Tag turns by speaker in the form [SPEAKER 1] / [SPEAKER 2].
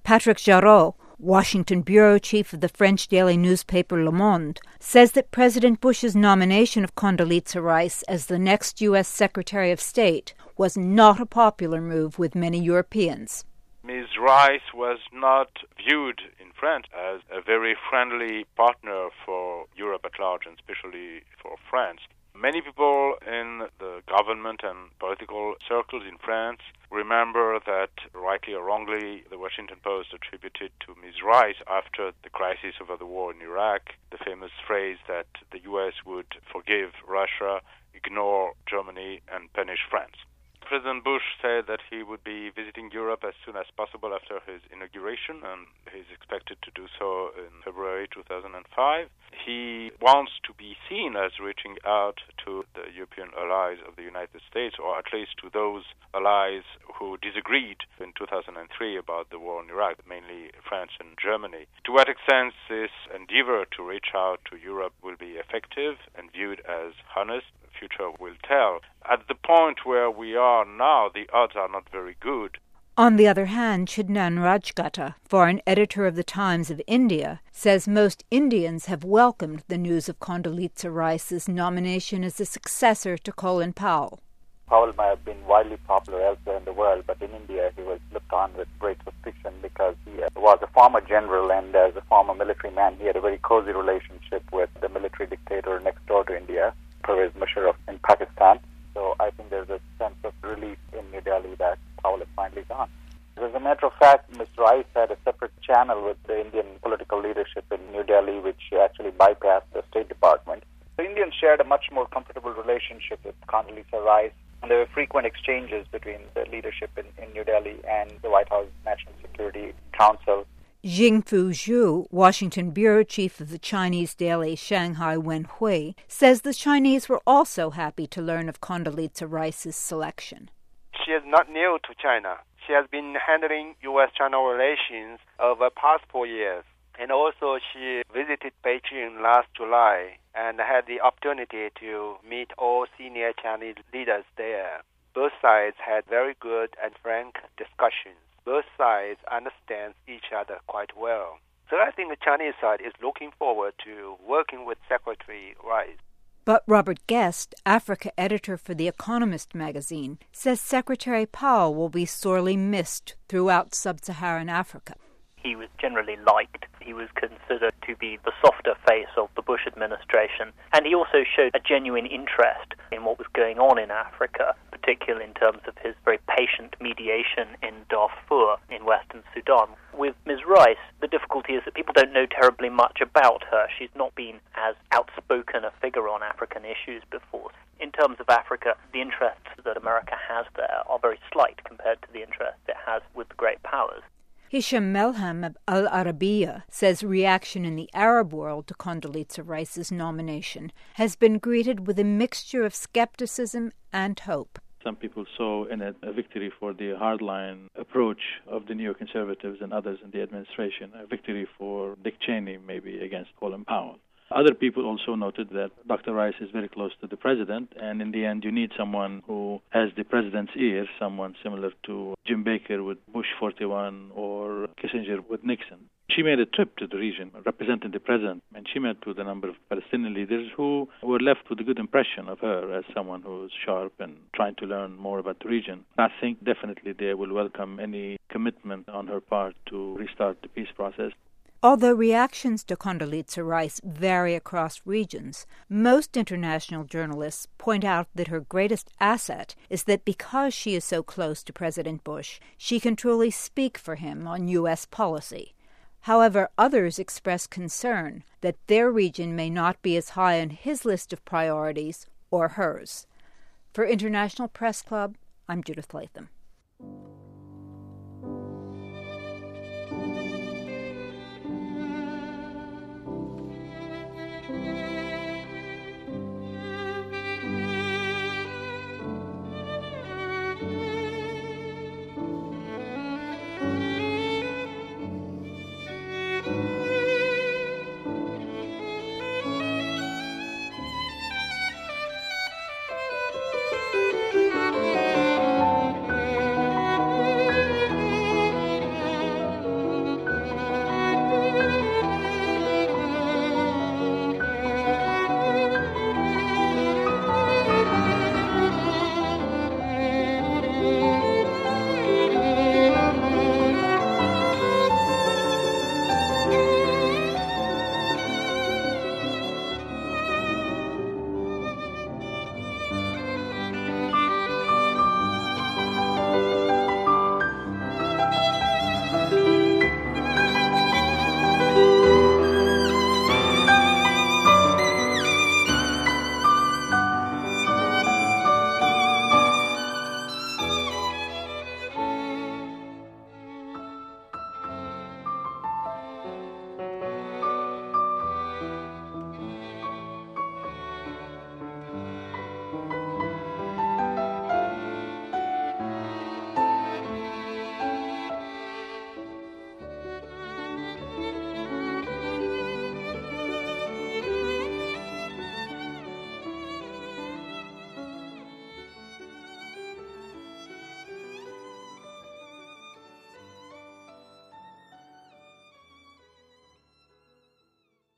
[SPEAKER 1] Patrick Jarreau, Washington bureau chief of the French daily newspaper Le Monde, says that President Bush's nomination of Condoleezza Rice as the next U.S. Secretary of State was not a popular move with many Europeans.
[SPEAKER 2] Ms. Rice was not viewed in France as a very friendly partner for Europe at large, and especially for France. Many people in the government and political circles in France remember that, rightly or wrongly, the Washington Post attributed to Ms. Rice, after the crisis over the war in Iraq, the famous phrase that the U.S. would forgive Russia, ignore Germany, and punish France. President Bush said that he would be visiting Europe as soon as possible after his inauguration, and he's expected to do so in February 2005. He wants to be seen as reaching out to the European allies of the United States, or at least to those allies who disagreed in 2003 about the war in Iraq, mainly France and Germany. To what extent this endeavor to reach out to Europe will be effective and viewed as honest, future will tell. At the point where we are now, the odds are not very good.
[SPEAKER 1] On the other hand, Chidnan Rajgata, foreign editor of the Times of India, says most Indians have welcomed the news of Condoleezza Rice's nomination as a successor to Colin Powell.
[SPEAKER 3] Powell may have been widely popular elsewhere in the world, but in India he was looked on with great suspicion because he was a former general, and as a former military man he had a very cozy relationship with the military dictator next door to India, Pervez Musharraf in Pakistan. So I think there's a sense of relief in New Delhi that Powell is finally gone. As a matter of fact, Ms. Rice had a separate channel with the Indian political leadership in New Delhi, which actually bypassed the State Department. The Indians shared a much more comfortable relationship with Condoleezza Rice, and there were frequent exchanges between the leadership in New Delhi and the White House National Security Council.
[SPEAKER 1] Jingfu Zhu, Washington bureau chief of the Chinese daily Shanghai Wenhui, says the Chinese were also happy to learn of Condoleezza Rice's selection.
[SPEAKER 4] She is not new to China. She has been handling U.S.-China relations over the past 4 years. And also she visited Beijing last July and had the opportunity to meet all senior Chinese leaders there. Both sides had very good and frank discussions. Both sides understand each other quite well. So I think the Chinese side is looking forward to working with Secretary Rice.
[SPEAKER 1] But Robert Guest, Africa editor for The Economist magazine, says Secretary Powell will be sorely missed throughout sub-Saharan Africa.
[SPEAKER 5] He was generally liked. He was considered to be the softer face of the Bush administration. And he also showed a genuine interest in what was going on in Africa, particularly in terms of his very patient mediation in Darfur in Western Sudan. With Ms. Rice, the difficulty is that people don't know terribly much about her. She's not been as outspoken a figure on African issues before. In terms of Africa, the interests that America has there are very slight compared to the interests it has with the great powers.
[SPEAKER 1] Hisham Melham of Al Arabiya says reaction in the Arab world to Condoleezza Rice's nomination has been greeted with a mixture of skepticism and hope.
[SPEAKER 6] Some people saw in it a victory for the hardline approach of the neoconservatives and others in the administration, a victory for Dick Cheney maybe against Colin Powell. Other people also noted that Dr. Rice is very close to the president, and in the end you need someone who has the president's ear, someone similar to Jim Baker with Bush 41 or Kissinger with Nixon. She made a trip to the region representing the president, and she met with a number of Palestinian leaders who were left with a good impression of her as someone who's sharp and trying to learn more about the region. I think definitely they will welcome any commitment on her part to restart the peace process.
[SPEAKER 1] Although reactions to Condoleezza Rice vary across regions, most international journalists point out that her greatest asset is that because she is so close to President Bush, she can truly speak for him on U.S. policy. However, others express concern that their region may not be as high on his list of priorities or hers. For International Press Club, I'm Judith Latham.